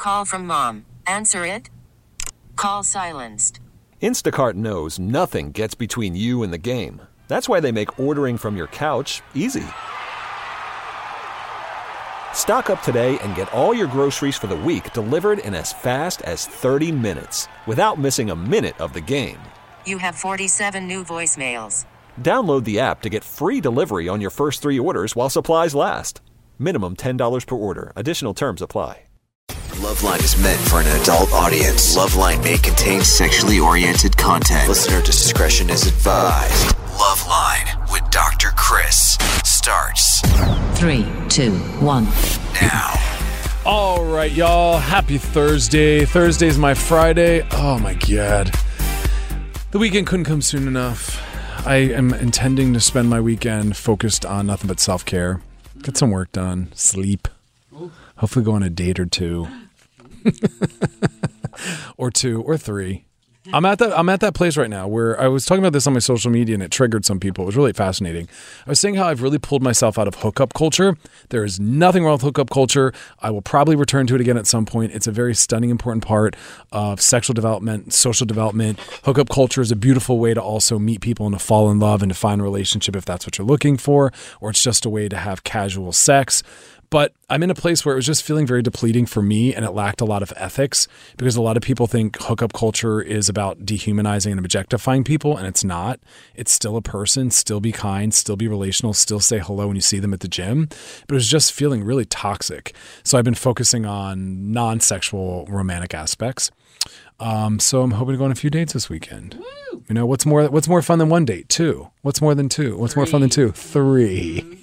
call from mom. Answer it. Call silenced. Instacart knows nothing gets between you and the game. That's why they make ordering from your couch easy. Stock up today and get all your groceries for the week delivered in as fast as 30 minutes without missing a minute of the game. You have 47 new voicemails. Download the app to get free delivery on your first 3 orders while supplies last. Minimum $10 per order. Additional terms apply. Loveline is meant for an adult audience. Loveline may contain sexually oriented content. Listener discretion is advised. Loveline with Dr. Chris starts 3, 2, 1. now. All right, y'all. Happy Thursday. Thursday's my Friday. Oh, my God. The weekend couldn't come soon enough. I am intending to spend my weekend focused on nothing but self-care. Get some work done. Sleep. Hopefully go on a date or two. or 2 or 3. I'm at that place right now where I was talking about this on my social media and it triggered some people. It was really fascinating. I was saying how I've really pulled myself out of hookup culture. There is nothing wrong with hookup culture. I will probably return to it again at some point. It's a very stunning, important part of sexual development, social development. Hookup culture is a beautiful way to also meet people and to fall in love and to find a relationship if that's what you're looking for, or it's just a way to have casual sex. But I'm in a place where it was just feeling very depleting for me, and it lacked a lot of ethics because a lot of people think hookup culture is about dehumanizing and objectifying people, and it's not. It's still a person, still be kind, still be relational, still say hello when you see them at the gym. But it was just feeling really toxic. So I've been focusing on non-sexual romantic aspects. So I'm hoping to go on a few dates this weekend. Woo! You know, what's more fun than 1 date? 2. What's more than 2? What's 3. More fun than 2? 3.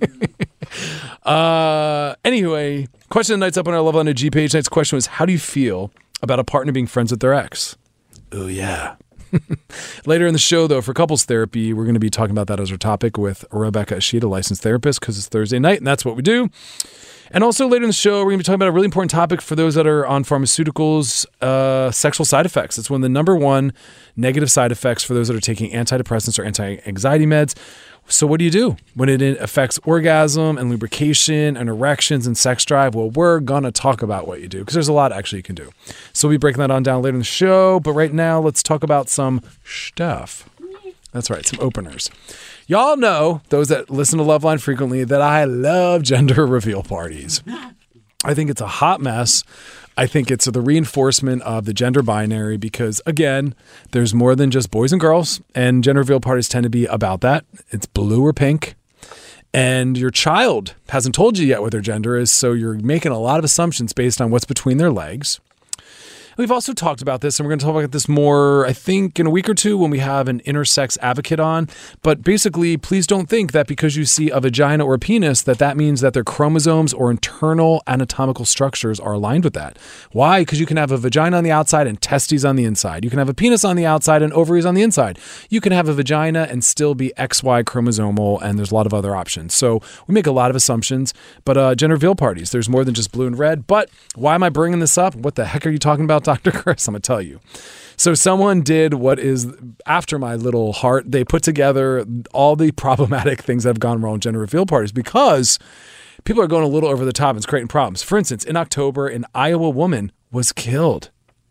Anyway, question of the night's up on our Loveline G page. Tonight's question was, how do you feel about a partner being friends with their ex? Oh, yeah. Later in the show, though, for couples therapy, we're going to be talking about that as our topic with Rebecca Ashita, licensed therapist, because it's Thursday night, and that's what we do. And also later in the show, we're going to be talking about a really important topic for those that are on pharmaceuticals, sexual side effects. It's one of the number one negative side effects for those that are taking antidepressants or anti-anxiety meds. So what do you do when it affects orgasm and lubrication and erections and sex drive? Well, we're going to talk about what you do because there's a lot actually you can do. So we'll be breaking that on down later in the show. But right now, let's talk about some stuff. That's right, some openers. Y'all know, those that listen to Loveline frequently, that I love gender reveal parties. I think it's a hot mess. I think it's the reinforcement of the gender binary because, again, there's more than just boys and girls, and gender reveal parties tend to be about that. It's blue or pink, and your child hasn't told you yet what their gender is, so you're making a lot of assumptions based on what's between their legs. We've also talked about this, and we're going to talk about this more, I think, in a week or two when we have an intersex advocate on. But basically, please don't think that because you see a vagina or a penis that means that their chromosomes or internal anatomical structures are aligned with that. Why? Because you can have a vagina on the outside and testes on the inside. You can have a penis on the outside and ovaries on the inside. You can have a vagina and still be XY chromosomal, and there's a lot of other options. So we make a lot of assumptions. But gender reveal parties, there's more than just blue and red. But why am I bringing this up? What the heck are you talking about, Dr. Chris? I'm going to tell you. So someone did what is after my little heart. They put together all the problematic things that have gone wrong with gender reveal parties because people are going a little over the top and it's creating problems. For instance, in October, an Iowa woman was killed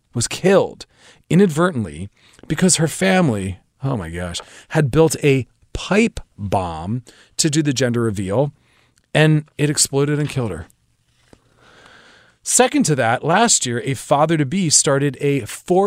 inadvertently because her family, oh my gosh, had built a pipe bomb to do the gender reveal and it exploded and killed her. Second to that, last year, a father-to-be started a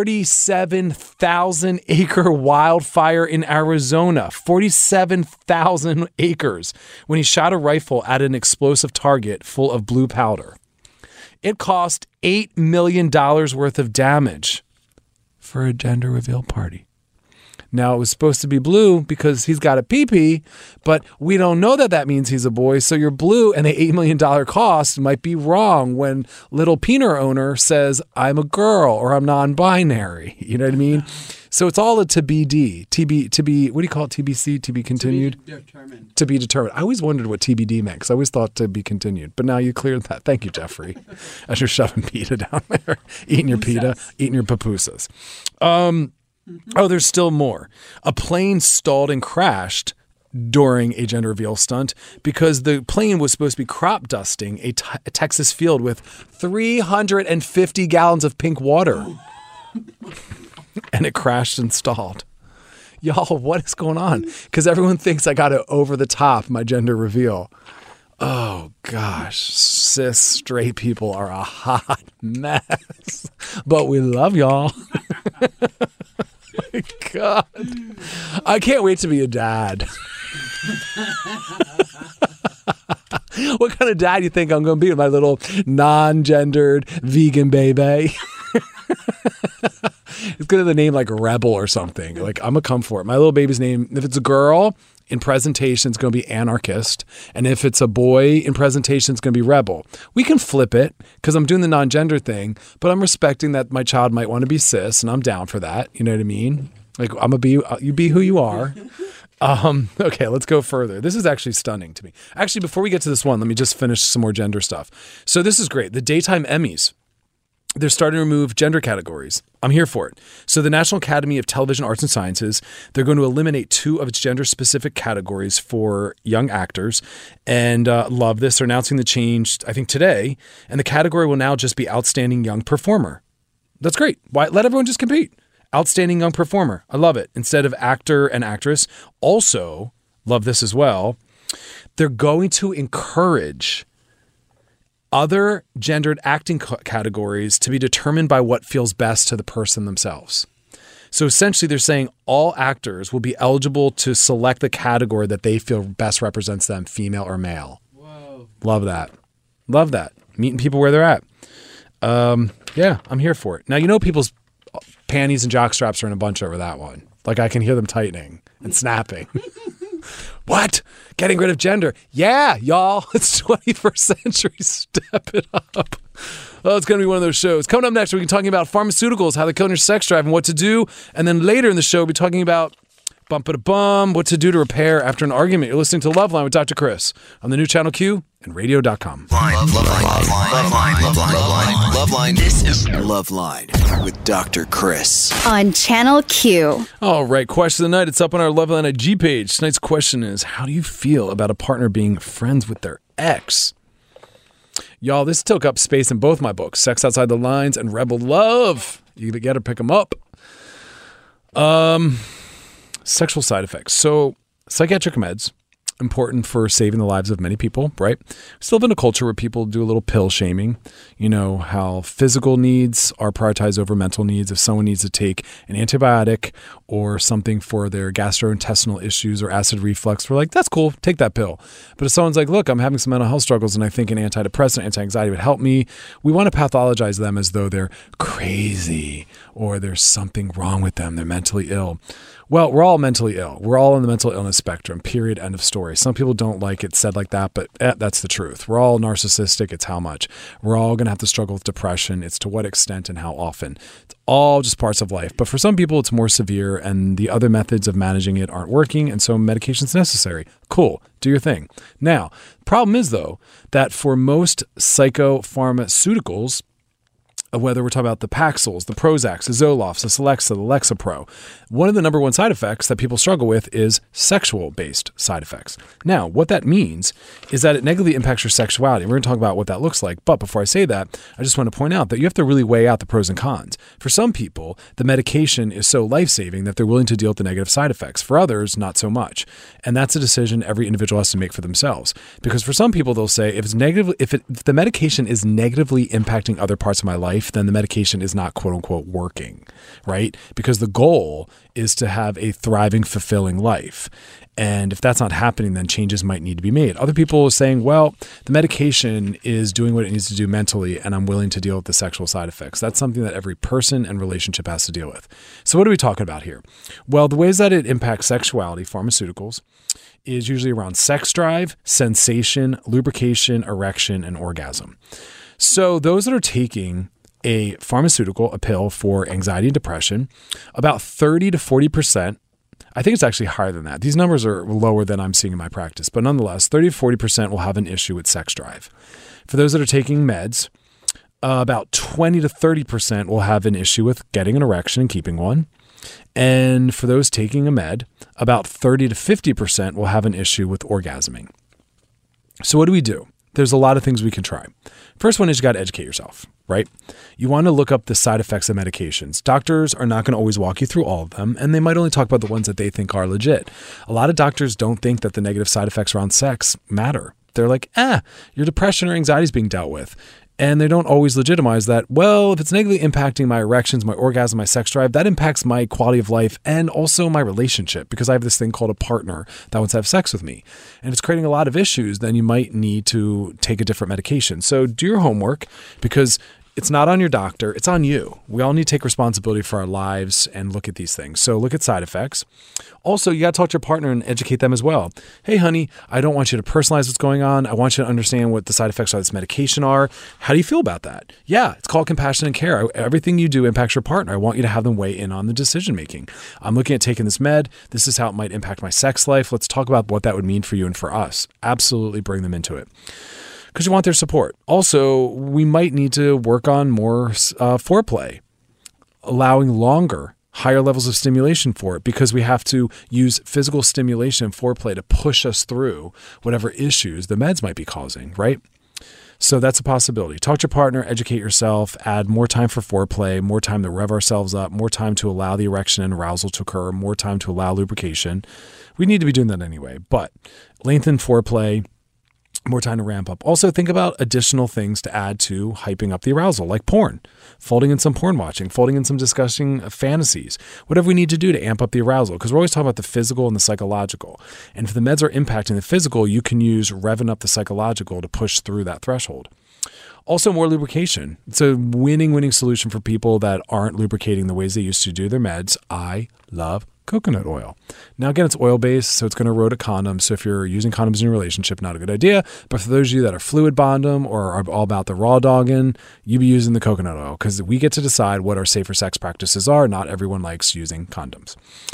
47,000-acre wildfire in Arizona. 47,000 acres when he shot a rifle at an explosive target full of blue powder. It cost $8 million worth of damage for a gender reveal party. Now, it was supposed to be blue because he's got a pee-pee, but we don't know that means he's a boy. So your blue and the $8 million cost might be wrong when little penis owner says, I'm a girl or I'm non-binary. You know what I mean? So it's all a to be, what do you call it? TBC, to be continued? To be determined. To be determined. I always wondered what TBD meant because I always thought to be continued. But now you cleared that. Thank you, Jeffrey. As you're shoving pita down there, eating your pita, eating your pupusas. Oh, there's still more. A plane stalled and crashed during a gender reveal stunt because the plane was supposed to be crop dusting a Texas field with 350 gallons of pink water. And it crashed and stalled. Y'all, what is going on? Because everyone thinks I got to over the top my gender reveal. Oh, gosh. Cis straight people are a hot mess. But we love y'all. My God. I can't wait to be a dad. What kind of dad do you think I'm going to be with my little non-gendered vegan baby? It's going to be the name like Rebel or something. Like, I'm going to come for it. My little baby's name, if it's a girl, in presentation, it's going to be Anarchist. And if it's a boy in presentation, it's going to be Rebel. We can flip it because I'm doing the non-gender thing, but I'm respecting that my child might want to be cis, and I'm down for that. You know what I mean? Like, you be who you are. Okay, let's go further. This is actually stunning to me. Actually, before we get to this one, let me just finish some more gender stuff. So this is great. The daytime Emmys, they're starting to remove gender categories. I'm here for it. So the National Academy of Television Arts and Sciences, they're going to eliminate 2 of its gender-specific categories for young actors. And love this. They're announcing the change, I think, today. And the category will now just be Outstanding Young Performer. That's great. Why? Let everyone just compete. Outstanding Young Performer. I love it. Instead of actor and actress. Also, love this as well. They're going to encourage other gendered acting categories to be determined by what feels best to the person themselves. So essentially they're saying all actors will be eligible to select the category that they feel best represents them, female or male. Whoa. Love that. Love that. Meeting people where they're at. Yeah, I'm here for it. Now, you know, people's panties and jock straps are in a bunch over that one. Like, I can hear them tightening and snapping. What? Getting rid of gender? Yeah, y'all. It's 21st century. Step it up. Oh, it's going to be one of those shows. Coming up next, we're talking about pharmaceuticals, how they're killing your sex drive and what to do. And then later in the show, we'll be talking about what to do to repair after an argument. You're listening to Loveline with Dr. Chris on the new Channel Q and radio.com. Loveline. This is Loveline with Dr. Chris on Channel Q. All right, question of the night. It's up on our Loveline IG page. Tonight's question is, how do you feel about a partner being friends with their ex? Y'all, this took up space in both my books, Sex Outside the Lines and Rebel Love. You got to pick them up. Sexual side effects. So psychiatric meds, important for saving the lives of many people, right? We still live in a culture where people do a little pill shaming. You know, how physical needs are prioritized over mental needs. If someone needs to take an antibiotic or something for their gastrointestinal issues or acid reflux, we're like, that's cool, take that pill. But if someone's like, look, I'm having some mental health struggles and I think an antidepressant, anti-anxiety would help me, we want to pathologize them as though they're crazy or there's something wrong with them, they're mentally ill. Well, we're all mentally ill. We're all on the mental illness spectrum, period, end of story. Some people don't like it said like that, but that's the truth. We're all narcissistic. It's how much. We're all going to have to struggle with depression. It's to what extent and how often. It's all just parts of life. But for some people, it's more severe, and the other methods of managing it aren't working, and so medication's necessary. Cool. Do your thing. Now, problem is, though, that for most psychopharmaceuticals, whether we're talking about the Paxils, the Prozacs, the Zolofts, the Celexa, the Lexapro, one of the number one side effects that people struggle with is sexual-based side effects. Now, what that means is that it negatively impacts your sexuality. We're going to talk about what that looks like. But before I say that, I just want to point out that you have to really weigh out the pros and cons. For some people, the medication is so life-saving that they're willing to deal with the negative side effects. For others, not so much. And that's a decision every individual has to make for themselves. Because for some people, they'll say, if the medication is negatively impacting other parts of my life, then the medication is not quote unquote working, right? Because the goal is to have a thriving, fulfilling life. And if that's not happening, then changes might need to be made. Other people are saying, well, the medication is doing what it needs to do mentally, and I'm willing to deal with the sexual side effects. That's something that every person and relationship has to deal with. So what are we talking about here? Well, the ways that it impacts sexuality, pharmaceuticals, is usually around sex drive, sensation, lubrication, erection, and orgasm. So those that are taking a pharmaceutical, a pill for anxiety and depression, about 30 to 40%, I think it's actually higher than that. These numbers are lower than I'm seeing in my practice, but nonetheless, 30 to 40% will have an issue with sex drive. For those that are taking meds, about 20 to 30% will have an issue with getting an erection and keeping one. And for those taking a med, about 30 to 50% will have an issue with orgasming. So what do we do? There's a lot of things we can try. First one is you got to educate yourself, right? You want to look up the side effects of medications. Doctors are not going to always walk you through all of them, and they might only talk about the ones that they think are legit. A lot of doctors don't think that the negative side effects around sex matter. They're like, your depression or anxiety is being dealt with. And they don't always legitimize that, well, if it's negatively impacting my erections, my orgasm, my sex drive, that impacts my quality of life and also my relationship because I have this thing called a partner that wants to have sex with me. And if it's creating a lot of issues, then you might need to take a different medication. So do your homework because it's not on your doctor, it's on you. We all need to take responsibility for our lives and look at these things. So look at side effects. Also, you got to talk to your partner and educate them as well. Hey, honey, I don't want you to personalize what's going on. I want you to understand what the side effects of this medication are. How do you feel about that? Yeah, it's called compassion and care. Everything you do impacts your partner. I want you to have them weigh in on the decision making. I'm looking at taking this med. This is how it might impact my sex life. Let's talk about what that would mean for you and for us. Absolutely bring them into it, because you want their support. Also, we might need to work on more foreplay, allowing longer, higher levels of stimulation for it, because we have to use physical stimulation and foreplay to push us through whatever issues the meds might be causing, right? So that's a possibility. Talk to your partner, educate yourself, add more time for foreplay, more time to rev ourselves up, more time to allow the erection and arousal to occur, more time to allow lubrication. We need to be doing that anyway, but lengthen foreplay, more time to ramp up. Also, think about additional things to add to hyping up the arousal, like porn, folding in some porn watching, folding in some discussing fantasies, whatever we need to do to amp up the arousal, because we're always talking about the physical and the psychological. And if the meds are impacting the physical, you can use revving up the psychological to push through that threshold. Also, more lubrication. It's a winning solution for people that aren't lubricating the ways they used to do their meds. I love coconut oil. Now, again, it's oil-based, so it's going to erode a condom. So if you're using condoms in your relationship, not a good idea. But for those of you that are fluid bond them or are all about the raw dogging, you be using the coconut oil, because we get to decide what our safer sex practices are. Not everyone likes using condoms.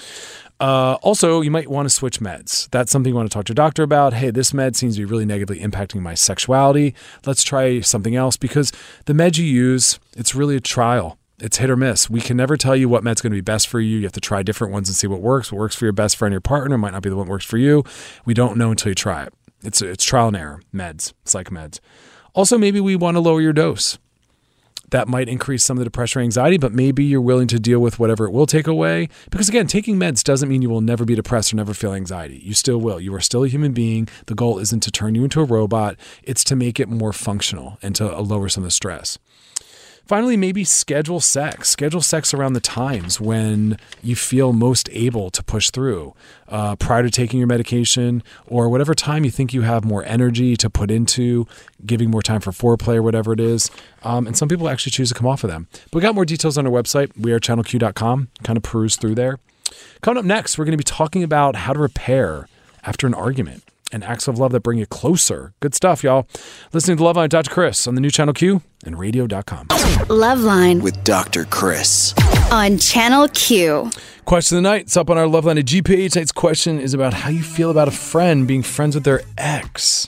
Also, you might want to switch meds. That's something you want to talk to your doctor about. Hey, this med seems to be really negatively impacting my sexuality. Let's try something else, because the med you use, it's really a trial. It's hit or miss. We can never tell you what med's going to be best for you. You have to try different ones and see what works. What works for your best friend or your partner might not be the one that works for you. We don't know until you try it. It's trial and error. Meds, psych meds. Also, maybe we want to lower your dose. That might increase some of the depression or anxiety, but maybe you're willing to deal with whatever it will take away. Because again, taking meds doesn't mean you will never be depressed or never feel anxiety. You still will. You are still a human being. The goal isn't to turn you into a robot. It's to make it more functional and to lower some of the stress. Finally, maybe schedule sex. Schedule sex around the times when you feel most able to push through, prior to taking your medication, or whatever time you think you have more energy to put into giving more time for foreplay or whatever it is. And some people actually choose to come off of them. But we got more details on our website, wearechannelq.com. Kind of peruse through there. Coming up next, we're going to be talking about how to repair after an argument and acts of love that bring you closer. Good stuff, y'all. Listening to Loveline with Dr. Chris on the new Channel Q and radio.com. Loveline With Dr. Chris. on Channel Q. Question of the night. It's up on our Loveline at G page. Tonight's question is about how you feel about a friend being friends with their ex.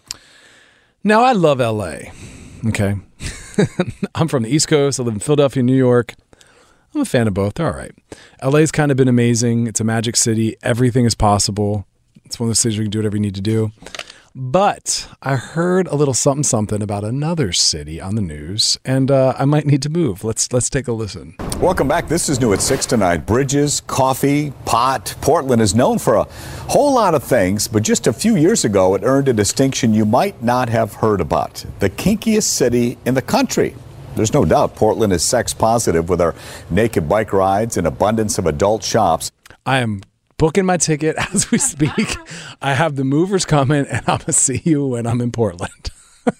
Now, I love LA. Okay. I'm from the East Coast. I live in Philadelphia, New York. I'm a fan of both. They're all right. LA's kind of been amazing. It's a magic city. Everything is possible. It's one of those cities where you can do whatever you need to do. But I heard a little something about another city on the news, and I might need to move. Let's take a listen. Welcome back. This is new at 6 tonight. Bridges, coffee, pot. Portland is known for a whole lot of things, but just a few years ago, it earned a distinction you might not have heard about. The kinkiest city in the country. There's no doubt Portland is sex positive with our naked bike rides and abundance of adult shops. I am booking my ticket as we speak. I have the movers coming, and I'm going to see you when I'm in Portland.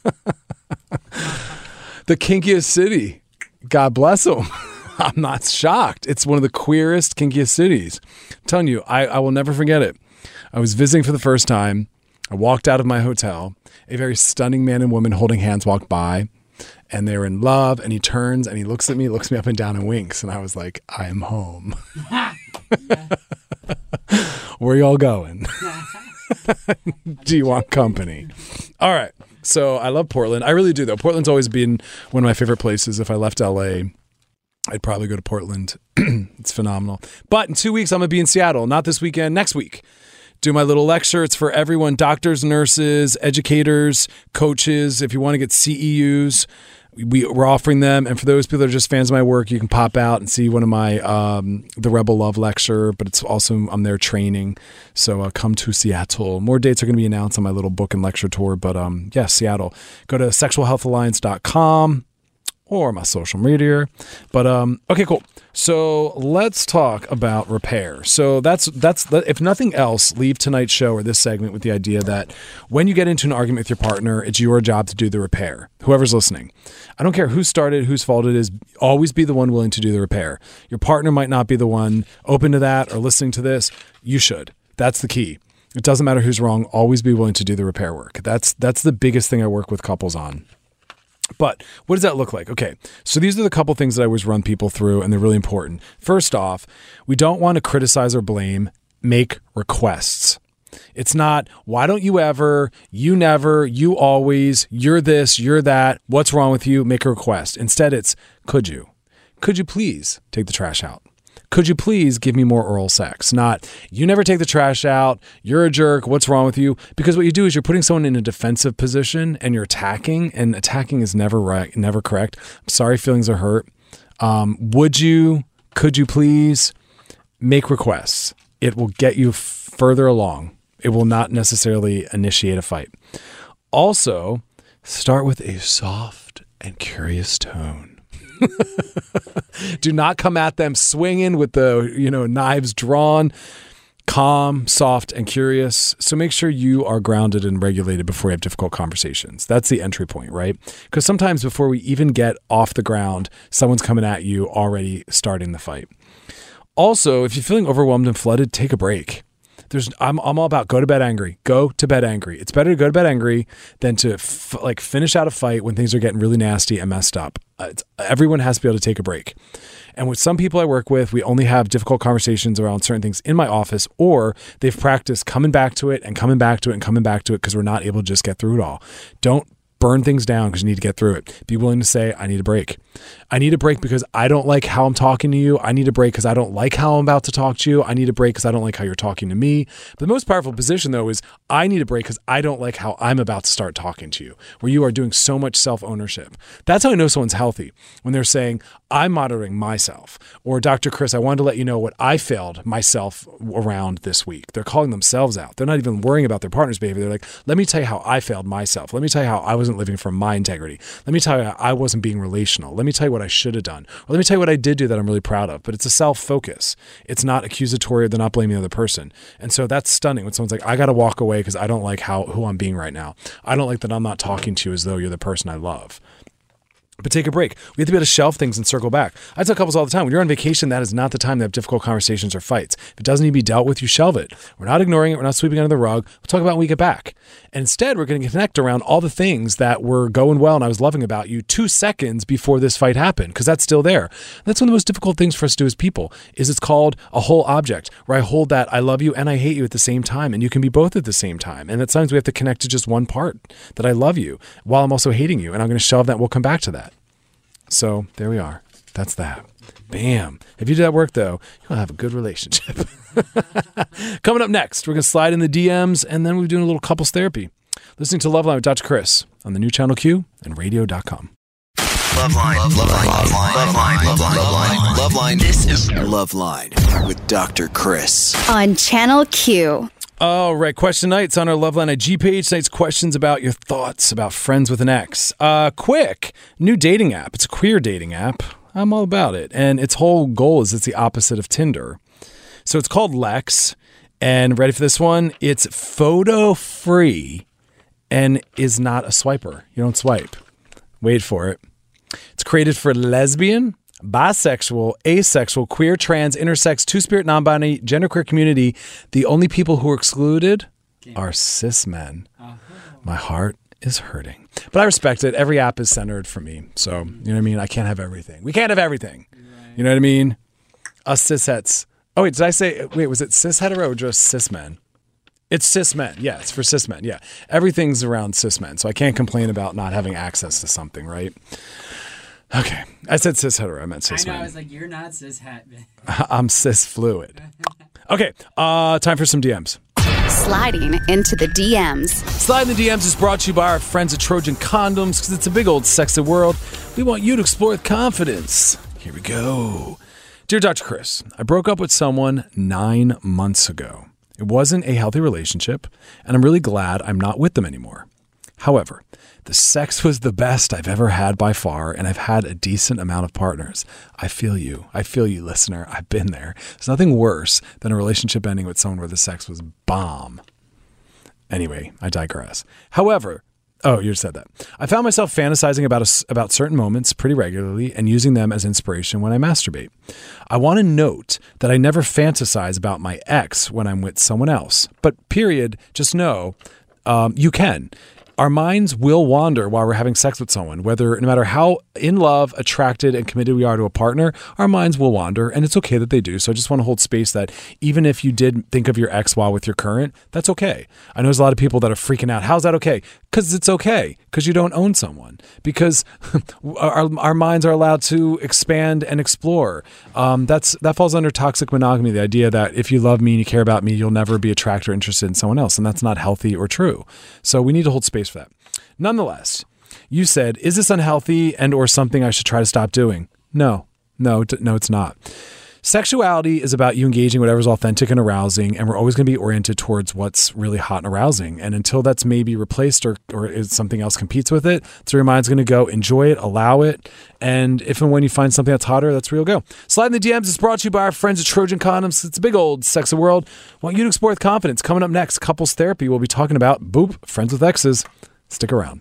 The kinkiest city. God bless them. I'm not shocked. It's one of the queerest, kinkiest cities. I'm telling you, I will never forget it. I was visiting for the first time. I walked out of my hotel. A very stunning man and woman holding hands walked by, and they were in love, and he turns, and he looks at me, looks me up and down and winks, and I was like, I am home. Where are y'all going? Do you want company? All right. So I love Portland. I really do, though. Portland's always been one of my favorite places if I left LA. I'd probably go to Portland. It's phenomenal. But in 2 weeks, I'm going to be in Seattle. Not this weekend, next week. Do my little lecture. It's for everyone, doctors, nurses, educators, coaches. If you want to get CEUs, we're offering them. And for those people that are just fans of my work, you can pop out and see one of my The Rebel Love lecture. But it's also, I'm there training. So come to Seattle. More dates are going to be announced on my little book and lecture tour. But Seattle. Go to sexualhealthalliance.com. or my social media. But okay, cool. So let's talk about repair. So that's if nothing else, leave tonight's show or this segment with the idea that when you get into an argument with your partner, it's your job to do the repair. Whoever's listening, I don't care who started, whose fault it is. Always be the one willing to do the repair. Your partner might not be the one open to that or listening to this. You should. That's the key. It doesn't matter who's wrong. Always be willing to do the repair work. That's the biggest thing I work with couples on. But what does that look like? Okay, so these are the couple things that I always run people through, and they're really important. First off, we don't want to criticize or blame, make requests. It's not, why don't you ever, you never, you always, you're this, you're that, what's wrong with you, make a request. Instead, it's, could you? Could you please take the trash out? Could you please give me more oral sex? Not, you never take the trash out, you're a jerk, what's wrong with you? Because what you do is you're putting someone in a defensive position and you're attacking, and attacking is never right, never correct. I'm sorry, feelings are hurt. Could you please make requests? It will get you further along. It will not necessarily initiate a fight. Also, start with a soft and curious tone. Do not come at them swinging with the, knives drawn. Calm, soft, and curious. So make sure you are grounded and regulated before you have difficult conversations. That's the entry point, right? Because sometimes before we even get off the ground, someone's coming at you already starting the fight. Also, if you're feeling overwhelmed and flooded, take a break. I'm all about go to bed angry. Go to bed angry. It's better to go to bed angry than to finish out a fight when things are getting really nasty and messed up. Everyone has to be able to take a break. And with some people I work with, we only have difficult conversations around certain things in my office, or they've practiced coming back to it and coming back to it and coming back to it because we're not able to just get through it all. Don't burn things down because you need to get through it. Be willing to say, I need a break. I need a break because I don't like how I'm talking to you. I need a break because I don't like how I'm about to talk to you. I need a break because I don't like how you're talking to me. But the most powerful position, though, is I need a break because I don't like how I'm about to start talking to you, where you are doing so much self-ownership. That's how I know someone's healthy, when they're saying, I'm monitoring myself. Or, Dr. Chris, I wanted to let you know what I failed myself around this week. They're calling themselves out. They're not even worrying about their partner's behavior. They're like, let me tell you how I failed myself. Let me tell you how I wasn't living from my integrity. Let me tell you how I wasn't being relational. Let me tell you what I should have done. Or let me tell you what I did do that I'm really proud of. But it's a self-focus. It's not accusatory. They're not blaming the other person. And so that's stunning when someone's like, I got to walk away because I don't like who I'm being right now. I don't like that I'm not talking to you as though you're the person I love. But take a break. We have to be able to shelve things and circle back. I tell couples all the time, when you're on vacation, that is not the time to have difficult conversations or fights. If it doesn't need to be dealt with, you shelve it. We're not ignoring it. We're not sweeping it under the rug. We'll talk about it when we get back. And instead, we're going to connect around all the things that were going well and I was loving about you 2 seconds before this fight happened, because that's still there. That's one of the most difficult things for us to do as people, is it's called a whole object, where I hold that I love you and I hate you at the same time, and you can be both at the same time. And at times we have to connect to just one part, that I love you while I'm also hating you. And I'm going to shelve that. We'll come back to that. So there we are. That's that. Bam. If you do that work, though, you'll have a good relationship. Coming up next, we're going to slide in the DMs, and then we're doing a little couples therapy. Listening to Loveline with Dr. Chris on the new Channel Q and radio.com. Loveline. This is Loveline with Dr. Chris on Channel Q. All right, question night's on our Loveline IG page. Tonight's questions about your thoughts about friends with an ex. Quick, new dating app. It's a queer dating app. I'm all about it. And its whole goal is it's the opposite of Tinder. So it's called Lex. And ready for this one? It's photo free and is not a swiper. You don't swipe. Wait for it. It's created for lesbian, bisexual, asexual, queer, trans, intersex, two-spirit, non-binary, genderqueer community. The only people who are excluded are cis men. My heart is hurting. But I respect it. Every app is centered for me. So, you know what I mean? I can't have everything. We can't have everything. You know what I mean? Us cis-hets. Oh, wait, was it cis-hetero or just cis men? It's cis men. Yeah, it's for cis men. Yeah. Everything's around cis men. So I can't complain about not having access to something, right? Okay. I said cis hetero. I meant cis I know. man. I was like, you're not cis het, man. I'm cis fluid. Okay. Time for some DMs. Sliding into the DMs. Slide in the DMs is brought to you by our friends at Trojan Condoms because it's a big old sexy world. We want you to explore with confidence. Here we go. Dear Dr. Chris, I broke up with someone 9 months ago. It wasn't a healthy relationship, and I'm really glad I'm not with them anymore. However, the sex was the best I've ever had by far, and I've had a decent amount of partners. I feel you, listener. I've been there. There's nothing worse than a relationship ending with someone where the sex was bomb. Anyway, I digress. However, oh, you just said that. I found myself fantasizing about certain moments pretty regularly and using them as inspiration when I masturbate. I want to note that I never fantasize about my ex when I'm with someone else. But period, just know you can. Our minds will wander while we're having sex with someone, no matter how in love, attracted, and committed we are to a partner, our minds will wander, and it's okay that they do. So I just want to hold space that even if you did think of your ex while with your current, that's okay. I know there's a lot of people that are freaking out. How's that okay? Because it's okay. Because you don't own someone. Because our minds are allowed to expand and explore. That falls under toxic monogamy, the idea that if you love me and you care about me, you'll never be attracted or interested in someone else, and that's not healthy or true. So we need to hold space for that. Nonetheless, you said, is this unhealthy and or something I should try to stop doing? No, it's not. Sexuality is about you engaging whatever's authentic and arousing, and we're always going to be oriented towards what's really hot and arousing. And until that's maybe replaced or something else competes with it, so your mind's going to go enjoy it, allow it, and if and when you find something that's hotter, that's where you'll go. Slide in the DMs is brought to you by our friends at Trojan Condoms. It's a big old sexy world. Want you to explore with confidence. Coming up next, couples therapy. We'll be talking about friends with exes. Stick around.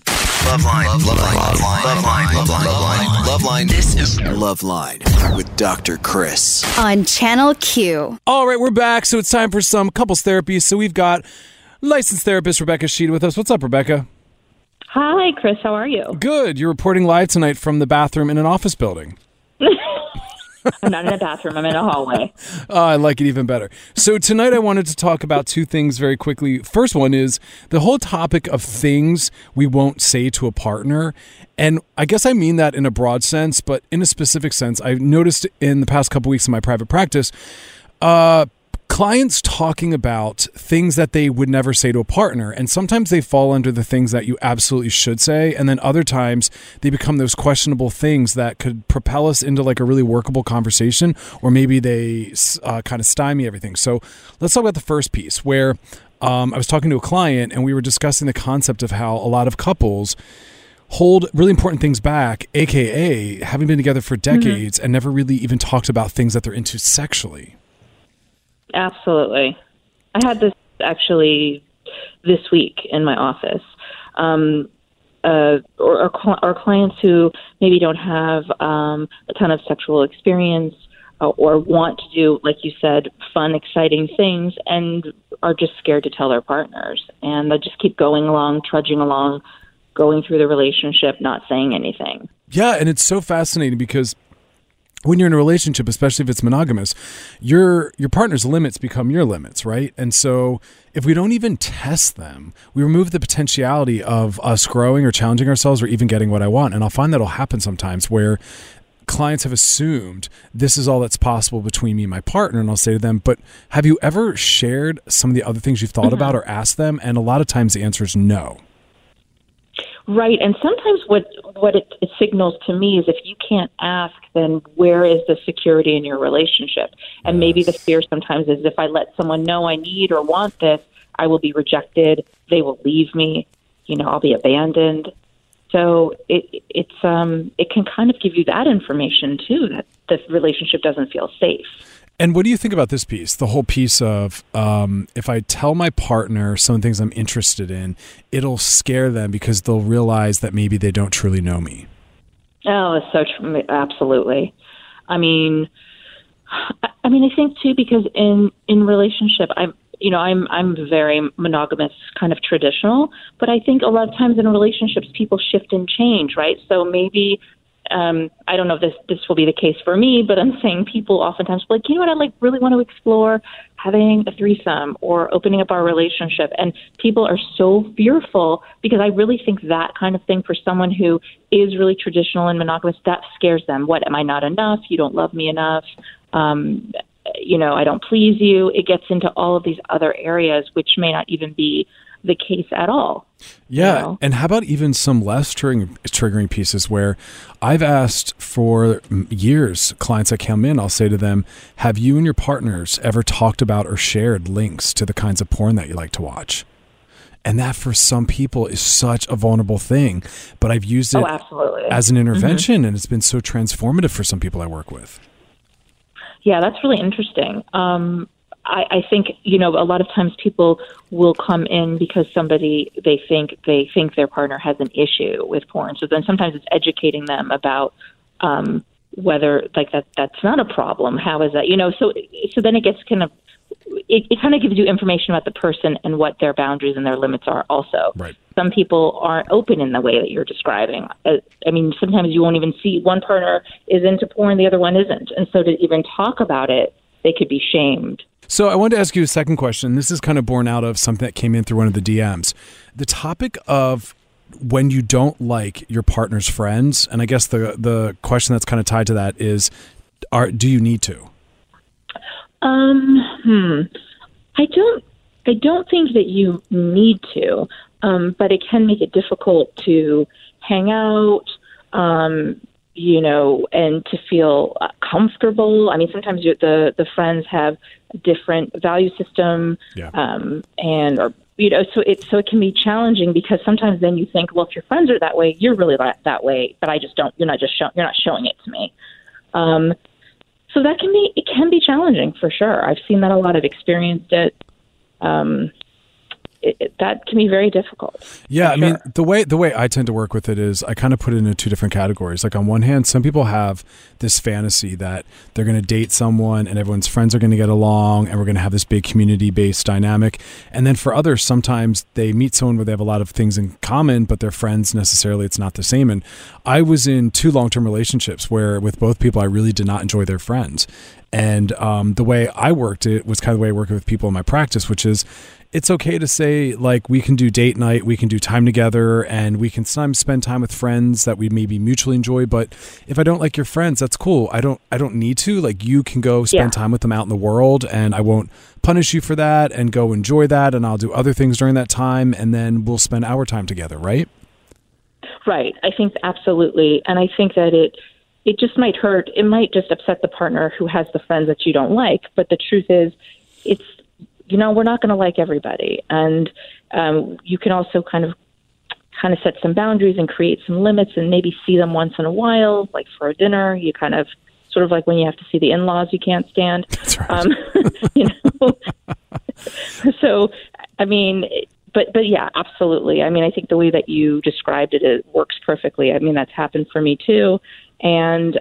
Loveline. This is Loveline with Dr. Chris On Channel Q. All right, we're back. So it's time for some couples therapy. So we've got licensed therapist Rebecca Sheed with us. What's up, Rebecca? Hi, Chris. How are you? Good. You're reporting live tonight from the bathroom in an office building. I'm not in a bathroom. I'm in a hallway. I like it even better. So tonight I wanted to talk about two things very quickly. First one is the whole topic of things we won't say to a partner. And I guess I mean that in a broad sense, but in a specific sense, I've noticed in the past couple weeks in my private practice, clients talking about things that they would never say to a partner. And sometimes they fall under the things that you absolutely should say. And then other times they become those questionable things that could propel us into like a really workable conversation, or maybe they kind of stymie everything. So let's talk about the first piece where I was talking to a client and we were discussing the concept of how a lot of couples hold really important things back, AKA having been together for decades and never really even talked about things that they're into sexually. Absolutely. I had this actually this week in my office. Or clients who maybe don't have a ton of sexual experience or want to do, like you said, fun, exciting things and are just scared to tell their partners. And they just keep going along, trudging along, going through the relationship, not saying anything. Yeah, and it's so fascinating because when you're in a relationship, especially if it's monogamous, your partner's limits become your limits, right? And so if we don't even test them, we remove the potentiality of us growing or challenging ourselves or even getting what I want. And I'll find that'll happen sometimes where clients have assumed this is all that's possible between me and my partner. And I'll say to them, but have you ever shared some of the other things you've thought about or asked them? And a lot of times the answer is no. Right, and sometimes what it signals to me is if you can't ask, then where is the security in your relationship? And maybe the fear sometimes is if I let someone know I need or want this, I will be rejected, they will leave me, I'll be abandoned. So it can kind of give you that information too, that the relationship doesn't feel safe. And what do you think about this piece? The whole piece of if I tell my partner some things I'm interested in, it'll scare them because they'll realize that maybe they don't truly know me. Oh, it's so true. Absolutely. I mean, I think too, because in relationship, I'm very monogamous, kind of traditional, but I think a lot of times in relationships, people shift and change, right? So maybe I don't know if this will be the case for me, but I'm saying people oftentimes are like, you know what, I really want to explore having a threesome or opening up our relationship. And people are so fearful because I really think that kind of thing for someone who is really traditional and monogamous, that scares them. What, am I not enough? You don't love me enough. I don't please you. It gets into all of these other areas, which may not even be the case at all. Yeah. And how about even some less triggering pieces where I've asked for years, clients that come in, I'll say to them, have you and your partners ever talked about or shared links to the kinds of porn that you like to watch? And that for some people is such a vulnerable thing, but I've used it as an intervention, and it's been so transformative for some people I work with. Yeah, that's really interesting. I think, a lot of times people will come in because they think their partner has an issue with porn. So then sometimes it's educating them about whether that's not a problem. How is that? So then it gets it kind of gives you information about the person and what their boundaries and their limits are also. Right. Some people aren't open in the way that you're describing. Sometimes you won't even see one partner is into porn, the other one isn't. And so to even talk about it, they could be shamed. So I wanted to ask you a second question. This is kind of born out of something that came in through one of the DMs. The topic of when you don't like your partner's friends, and I guess the question that's kind of tied to that is, do you need to? I don't think that you need to, but it can make it difficult to hang out, and to feel comfortable. Sometimes the friends have a different value system, so it can be challenging because sometimes then you think, well, if your friends are that way, you're really that way, but I just don't. You're not showing it to me. So it can be challenging for sure. I've seen that a lot. I've experienced it. That can be very difficult. Yeah, the way I tend to work with it is I kind of put it into two different categories. Like on one hand, some people have this fantasy that they're going to date someone and everyone's friends are going to get along and we're going to have this big community-based dynamic. And then for others, sometimes they meet someone where they have a lot of things in common, but their friends necessarily it's not the same. And I was in 2 long-term relationships where with both people I really did not enjoy their friends. And the way I worked it was kind of the way I work with people in my practice, which is it's okay to say, like, we can do date night, we can do time together, and we can sometimes spend time with friends that we maybe mutually enjoy. But if I don't like your friends, that's cool. I don't need to. Like, you can go spend time with them out in the world, and I won't punish you for that, and go enjoy that, and I'll do other things during that time, and then we'll spend our time together, right? Right. I think absolutely. And I think that it just might hurt. It might just upset the partner who has the friends that you don't like. But the truth is, we're not going to like everybody. And you can also kind of set some boundaries and create some limits and maybe see them once in a while, like for a dinner. You kind of sort of like when you have to see the in-laws you can't stand. That's right. So, but yeah, absolutely. I think the way that you described it works perfectly. That's happened for me too. And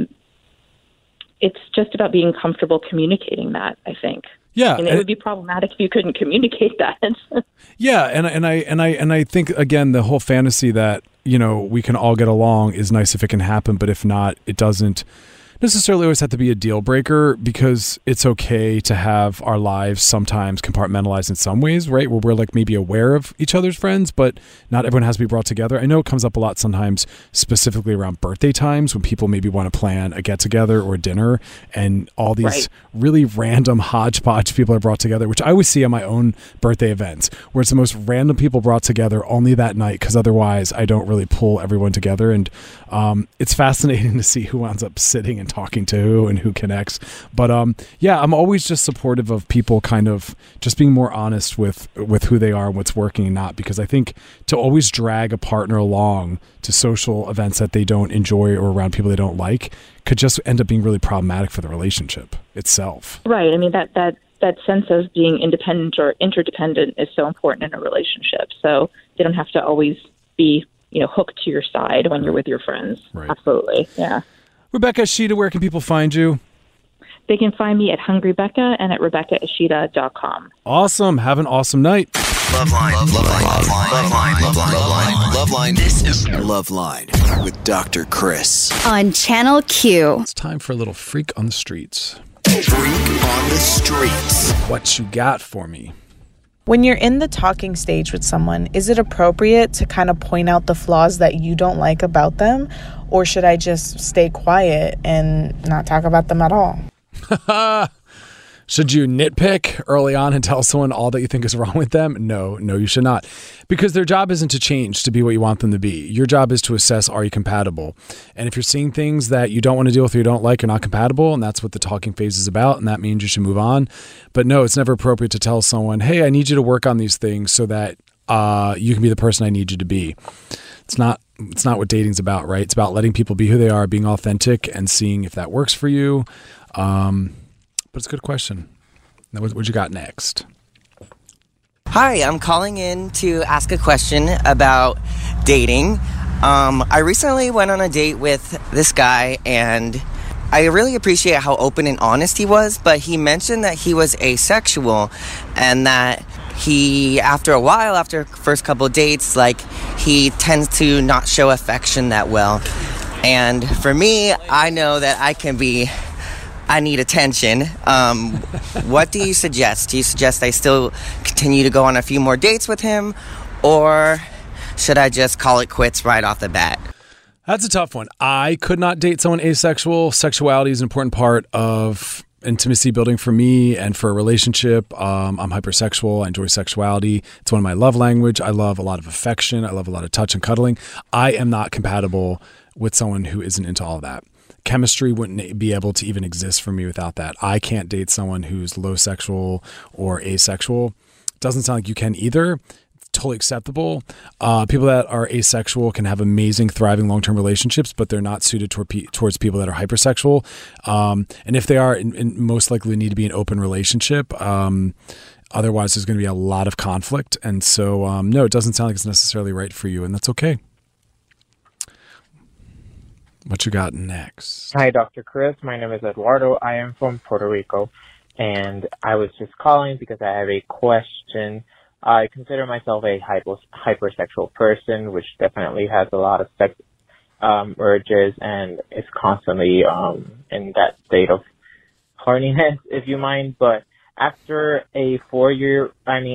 it's just about being comfortable communicating that, I think. Yeah, and it would be problematic if you couldn't communicate that. Yeah, and I think again the whole fantasy that we can all get along is nice if it can happen, but if not, it doesn't necessarily always have to be a deal breaker, because it's okay to have our lives sometimes compartmentalized in some ways, right? Where we're like maybe aware of each other's friends, but not everyone has to be brought together. I know it comes up a lot sometimes, specifically around birthday times when people maybe want to plan a get together or dinner, and all these really random hodgepodge people are brought together, which I always see on my own birthday events, where it's the most random people brought together only that night, because otherwise I don't really pull everyone together. And it's fascinating to see who ends up sitting and talking to who and who connects. But I'm always just supportive of people kind of just being more honest with who they are and what's working and not, because I think to always drag a partner along to social events that they don't enjoy or around people they don't like could just end up being really problematic for the relationship itself. Right. That sense of being independent or interdependent is so important in a relationship. So they don't have to always be hooked to your side when you're with your friends. Right. Absolutely. Yeah. Rebecca Ishida, where can people find you? They can find me at Hungry Becca and at RebeccaIshida.com. Awesome. Have an awesome night. Loveline. This is Loveline with Dr. Chris. On Channel Q. It's time for a little Freak on the Streets. Freak on the Streets. What you got for me? When you're in the talking stage with someone, is it appropriate to kind of point out the flaws that you don't like about them? Or should I just stay quiet and not talk about them at all? Should you nitpick early on and tell someone all that you think is wrong with them? No, you should not. Because their job isn't to change to be what you want them to be. Your job is to assess, are you compatible? And if you're seeing things that you don't want to deal with or you don't like, you're not compatible, and that's what the talking phase is about, and that means you should move on. But no, it's never appropriate to tell someone, hey, I need you to work on these things so that you can be the person I need you to be. It's not what dating's about, right? It's about letting people be who they are, being authentic, and seeing if that works for you. But it's a good question. Now, what you got next? Hi, I'm calling in to ask a question about dating. I recently went on a date with this guy, and I really appreciate how open and honest he was, but he mentioned that he was asexual and that he, after a while, after first couple of dates, like, he tends to not show affection that well. And for me, I know that I need attention. What do you suggest? Do you suggest I still continue to go on a few more dates with him, or should I just call it quits right off the bat? That's a tough one. I could not date someone asexual. Sexuality is an important part of intimacy building for me and for a relationship. I'm hypersexual. I enjoy sexuality. It's one of my love language. I love a lot of affection. I love a lot of touch and cuddling. I am not compatible with someone who isn't into all of that. Chemistry wouldn't be able to even exist for me without that. I can't date someone who's low sexual or asexual. Doesn't sound like you can either. It's totally acceptable. People that are asexual can have amazing, thriving long-term relationships, but they're not suited towards people that are hypersexual. And if they are, most likely need to be an open relationship. Otherwise, there's going to be a lot of conflict. And so, no, it doesn't sound like it's necessarily right for you, and that's okay. What you got next? Hi, Dr. Chris. My name is Eduardo. I am from Puerto Rico, and I was just calling because I have a question. I consider myself a hypersexual person, which definitely has a lot of sex urges and is constantly in that state of horniness, if you mind. But after a 4-year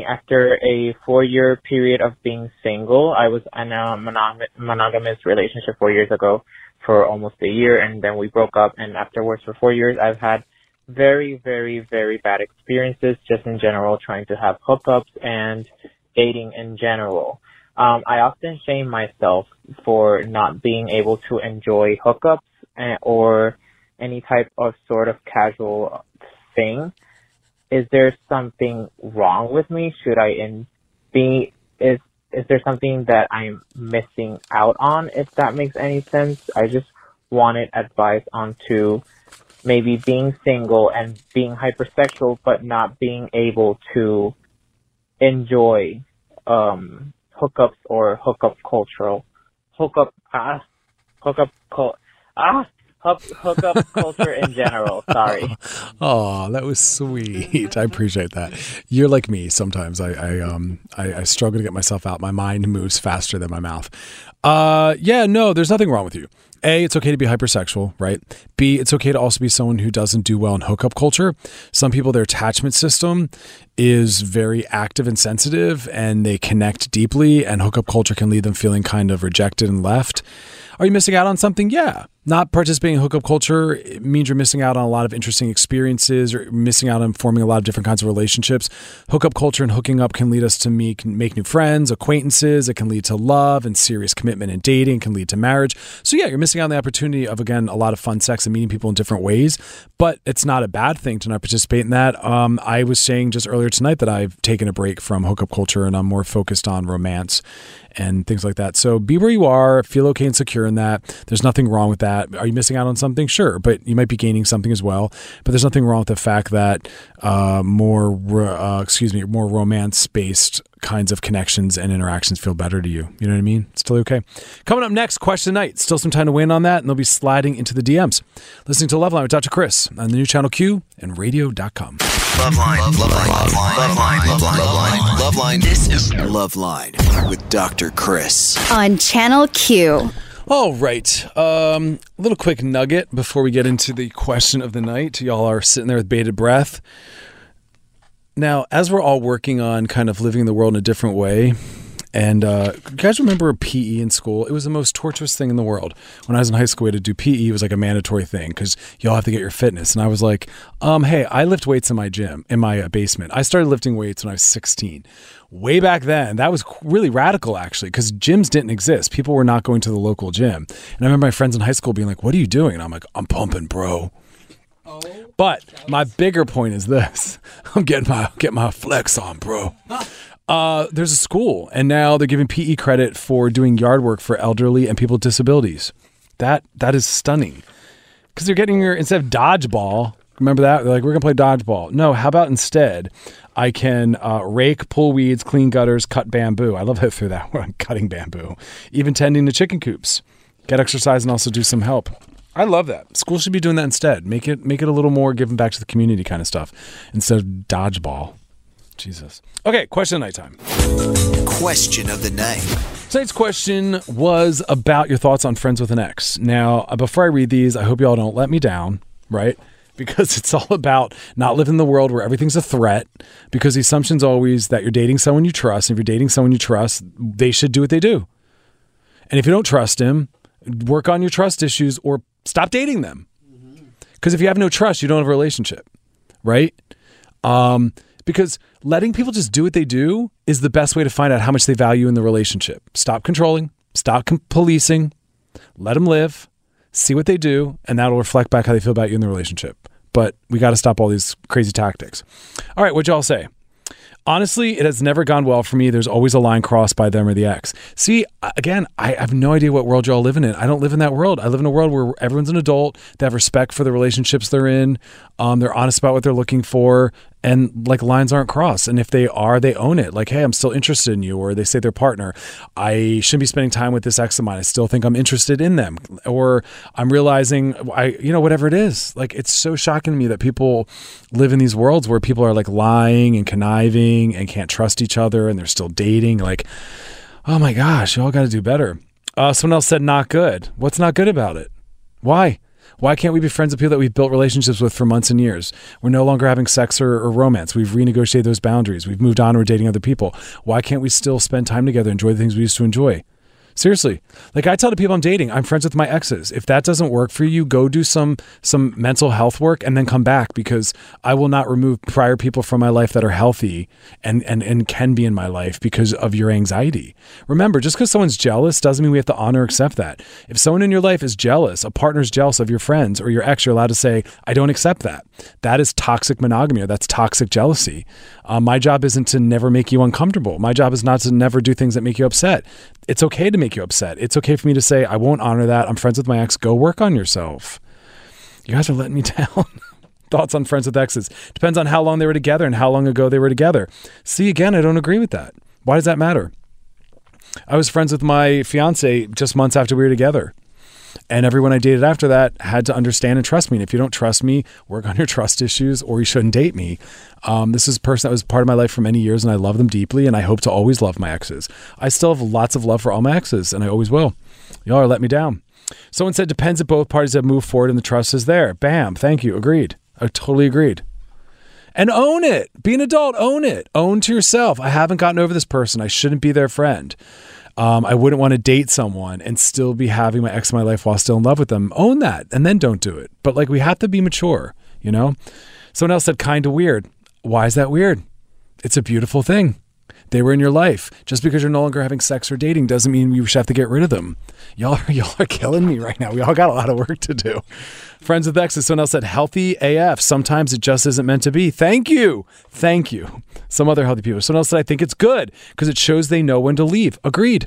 period of being single, I was in a monogamous relationship 4 years ago for almost a year, and then we broke up, and afterwards for 4 years I've had very, very, very bad experiences just in general trying to have hookups and dating in general. I often shame myself for not being able to enjoy hookups or any type of sort of casual thing. Is there something wrong with me? Should I is there something that I'm missing out on, if that makes any sense? I just wanted advice onto maybe being single and being hypersexual, but not being able to enjoy hookups or hookup culture in general. Sorry. Oh, that was sweet. I appreciate that. You're like me sometimes. I struggle to get myself out. My mind moves faster than my mouth. No, there's nothing wrong with you. A, it's okay to be hypersexual, right? B, it's okay to also be someone who doesn't do well in hookup culture. Some people, their attachment system is very active and sensitive, and they connect deeply, and hookup culture can leave them feeling kind of rejected and left. Are you missing out on something? Yeah. Not participating in hookup culture means you're missing out on a lot of interesting experiences or missing out on forming a lot of different kinds of relationships. Hookup culture and hooking up can lead us to make new friends, acquaintances. It can lead to love and serious commitment and dating. It can lead to marriage. So yeah, you're missing out on the opportunity of, again, a lot of fun sex and meeting people in different ways, but it's not a bad thing to not participate in that. I was saying just earlier tonight that I've taken a break from hookup culture and I'm more focused on romance and things like that. So be where you are, feel okay and secure in that. There's nothing wrong with that. Are you missing out on something? Sure, but you might be gaining something as well. But there's nothing wrong with the fact that more romance-based kinds of connections and interactions feel better to you. You know what I mean? It's totally okay. Coming up next, question of the night. Still some time to win on that, and they'll be sliding into the DMs. Listening to Loveline with Dr. Chris on the new Channel Q and radio.com. Loveline. This is Loveline with Dr. Chris on Channel Q. All right. Little quick nugget before we get into the question of the night. Y'all are sitting there with bated breath. Now, as we're all working on kind of living the world in a different way, and you guys remember PE in school? It was the most torturous thing in the world. When I was in high school, we had to do PE. It was like a mandatory thing because y'all have to get your fitness. And I was like, hey, I lift weights in my gym, in my basement. I started lifting weights when I was 16. Way back then, that was really radical, actually, because gyms didn't exist. People were not going to the local gym. And I remember my friends in high school being like, what are you doing? And I'm like, I'm pumping, bro. But my bigger point is this. I'm getting my flex on, bro. There's a school, and now they're giving PE credit for doing yard work for elderly and people with disabilities. That is stunning. Because they're getting instead of dodgeball, remember that? They're like, we're going to play dodgeball. No, how about instead I can rake, pull weeds, clean gutters, cut bamboo. I love how through that one, cutting bamboo. Even tending to chicken coops. Get exercise and also do some help. I love that. School should be doing that instead. Make it a little more giving back to the community kind of stuff instead of dodgeball. Jesus. Okay, question of night time. Question of the night. Tonight's question was about your thoughts on Friends with an Ex. Now, before I read these, I hope y'all don't let me down, right? Because it's all about not living in the world where everything's a threat, because the assumption's always that you're dating someone you trust. And if you're dating someone you trust, they should do what they do. And if you don't trust him, work on your trust issues or stop dating them. Because if you have no trust, you don't have a relationship, right? Because letting people just do what they do is the best way to find out how much they value in the relationship. Stop controlling, stop policing, let them live, see what they do, and that'll reflect back how they feel about you in the relationship. But we got to stop all these crazy tactics. All right, what'd y'all say? Honestly, it has never gone well for me. There's always a line crossed by them or the ex. See, again, I have no idea what world y'all living in. I don't live in that world. I live in a world where everyone's an adult. They have respect for the relationships they're in. They're honest about what they're looking for. And like lines aren't crossed. And if they are, they own it. Like, hey, I'm still interested in you. Or they say their partner, I shouldn't be spending time with this ex of mine. I still think I'm interested in them. Or I'm realizing, whatever it is. Like, it's so shocking to me that people live in these worlds where people are like lying and conniving and can't trust each other and they're still dating. Like, oh my gosh, you all got to do better. Someone else said not good. What's not good about it? Why? Why can't we be friends with people that we've built relationships with for months and years? We're no longer having sex or romance. We've renegotiated those boundaries. We've moved on. We're dating other people. Why can't we still spend time together, enjoy the things we used to enjoy? Seriously. Like I tell the people I'm dating, I'm friends with my exes. If that doesn't work for you, go do some mental health work and then come back, because I will not remove prior people from my life that are healthy and can be in my life because of your anxiety. Remember, just because someone's jealous doesn't mean we have to honor or accept that. If someone in your life is jealous, a partner's jealous of your friends or your ex, you're allowed to say, I don't accept that. That is toxic monogamy, or that's toxic jealousy. My job isn't to never make you uncomfortable. My job is not to never do things that make you upset. It's okay to make you upset. It's okay for me to say, I won't honor that. I'm friends with my ex. Go work on yourself. You guys are letting me down. Thoughts on friends with exes. Depends on how long they were together and how long ago they were together. See, again, I don't agree with that. Why does that matter? I was friends with my fiance just months after we were together. And everyone I dated after that had to understand and trust me. And if you don't trust me, work on your trust issues, or you shouldn't date me. This is a person that was part of my life for many years, and I love them deeply, and I hope to always love my exes. I still have lots of love for all my exes, and I always will. Y'all are letting me down. Someone said, depends if both parties have moved forward and the trust is there. Bam. Thank you. Agreed. I totally agreed. And own it. Be an adult. Own it. Own to yourself. I haven't gotten over this person. I shouldn't be their friend. I wouldn't want to date someone and still be having my ex in my life while still in love with them. Own that and then don't do it. But like, we have to be mature, you know? Someone else said kind of weird. Why is that weird? It's a beautiful thing. They were in your life. Just because you're no longer having sex or dating doesn't mean you should have to get rid of them. Y'all are killing me right now. We all got a lot of work to do. Friends with exes. Someone else said healthy AF. Sometimes it just isn't meant to be. Thank you. Thank you. Some other healthy people. Someone else said I think it's good because it shows they know when to leave. Agreed.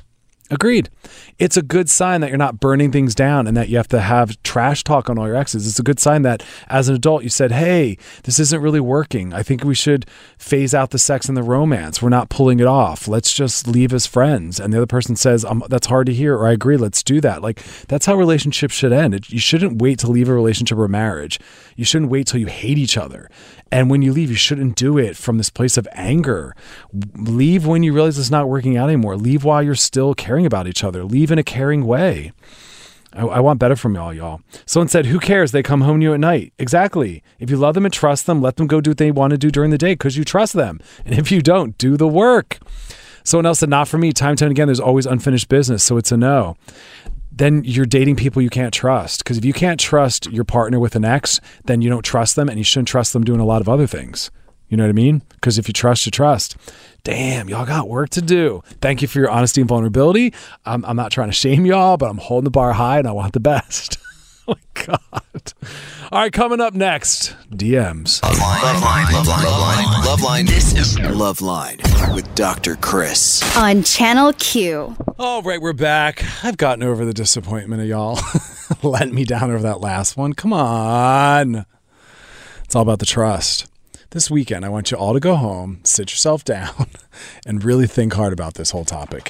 Agreed. It's a good sign that you're not burning things down and that you have to have trash talk on all your exes. It's a good sign that as an adult you said, hey, this isn't really working. I think we should phase out the sex and the romance. We're not pulling it off. Let's just leave as friends. And the other person says, that's hard to hear, or I agree, let's do that. Like, that's how relationships should end. You shouldn't wait to leave a relationship or a marriage. You shouldn't wait till you hate each other. And when you leave, you shouldn't do it from this place of anger. Leave when you realize it's not working out anymore. Leave while you're still caring about each other. Leave in a caring way. I want better from y'all. Someone said, who cares? They come home to you at night. Exactly. If you love them and trust them, let them go do what they want to do during the day because you trust them. And if you don't, do the work. Someone else said, not for me. Time and time again, there's always unfinished business. So it's a no. Then you're dating people you can't trust. Because if you can't trust your partner with an ex, then you don't trust them, and you shouldn't trust them doing a lot of other things. You know what I mean? Because if you trust, you trust. Damn, y'all got work to do. Thank you for your honesty and vulnerability. I'm not trying to shame y'all, but I'm holding the bar high and I want the best. Oh my God. All right, coming up next, DMs. Loveline. This is Loveline with Dr. Chris. On Channel Q. All right, we're back. I've gotten over the disappointment of y'all letting me down over that last one. Come on. It's all about the trust. This weekend, I want you all to go home, sit yourself down, and really think hard about this whole topic.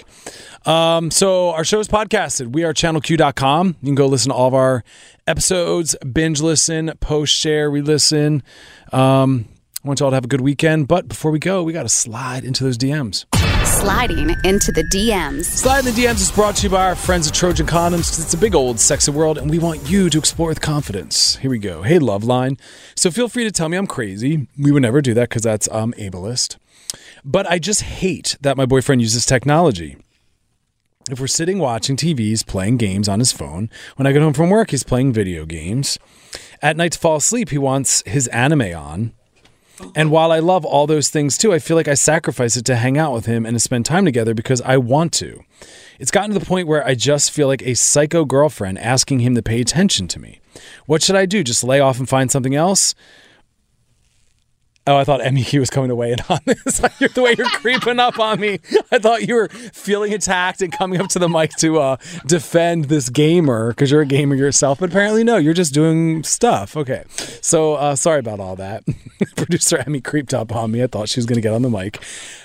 So our show is podcasted. We are channelq.com. You can go listen to all of our episodes, binge listen, post share, re-listen. I want you all to have a good weekend. But before we go, we got to slide into those DMs. Sliding into the DMs. Sliding the DMs is brought to you by our friends at Trojan Condoms because it's a big old sexy world and we want you to explore with confidence. Here we go. Hey, Loveline. So feel free to tell me I'm crazy. We would never do that because that's ableist. But I just hate that my boyfriend uses technology. If we're sitting watching TV, he's playing games on his phone. When I get home from work, he's playing video games. At night to fall asleep, he wants his anime on. And while I love all those things too, I feel like I sacrifice it to hang out with him and to spend time together because I want to. It's gotten to the point where I just feel like a psycho girlfriend asking him to pay attention to me. What should I do? Just lay off and find something else? Oh, I thought MEQ was coming to weigh in on this. The way you're creeping up on me. I thought you were feeling attacked and coming up to the mic to defend this gamer because you're a gamer yourself. But apparently, no, you're just doing stuff. Okay. So sorry about all that. Producer Emmy creeped up on me. I thought she was going to get on the mic.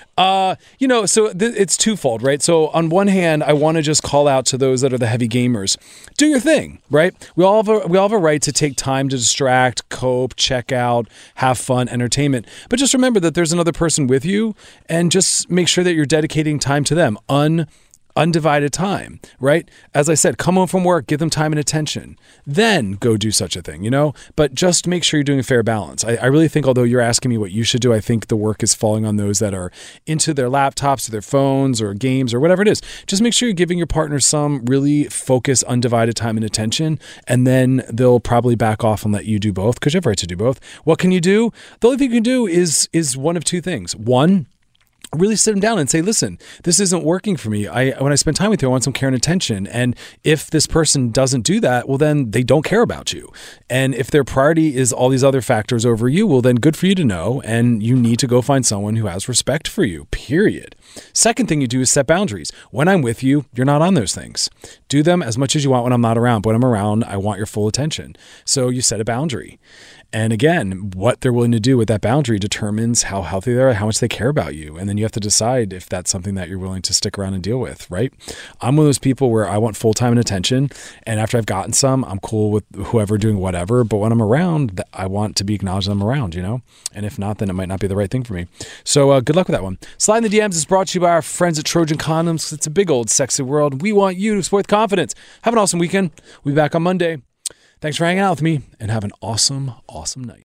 It's twofold, right? So on one hand, I want to just call out to those that are the heavy gamers. Do your thing, right? We all have a right to take time to distract, cope, check out, have fun, entertainment. But just remember that there's another person with you and just make sure that you're dedicating time to them. Undivided time, right? As I said, come home from work, give them time and attention, then go do such a thing, but just make sure you're doing a fair balance. I really think, although you're asking me what you should do, I think the work is falling on those that are into their laptops or their phones or games or whatever it is. Just make sure you're giving your partner some really focused, undivided time and attention, and then they'll probably back off and let you do both because you have a right to do both. What can you do? The only thing you can do is one of two things. One, really sit them down and say, listen, this isn't working for me. When I spend time with you, I want some care and attention. And if this person doesn't do that, well, then they don't care about you. And if their priority is all these other factors over you, well, then good for you to know. And you need to go find someone who has respect for you, period. Second thing you do is set boundaries. When I'm with you, you're not on those things. Do them as much as you want when I'm not around. But when I'm around, I want your full attention. So you set a boundary. And again, what they're willing to do with that boundary determines how healthy they are, how much they care about you. And then you have to decide if that's something that you're willing to stick around and deal with, right? I'm one of those people where I want full time and attention. And after I've gotten some, I'm cool with whoever doing whatever. But when I'm around, I want to be acknowledged that I'm around, And if not, then it might not be the right thing for me. So good luck with that one. Slide in the DMs is brought to you by our friends at Trojan Condoms. It's a big old sexy world. We want you to explore with confidence. Have an awesome weekend. We'll be back on Monday. Thanks for hanging out with me and have an awesome, awesome night.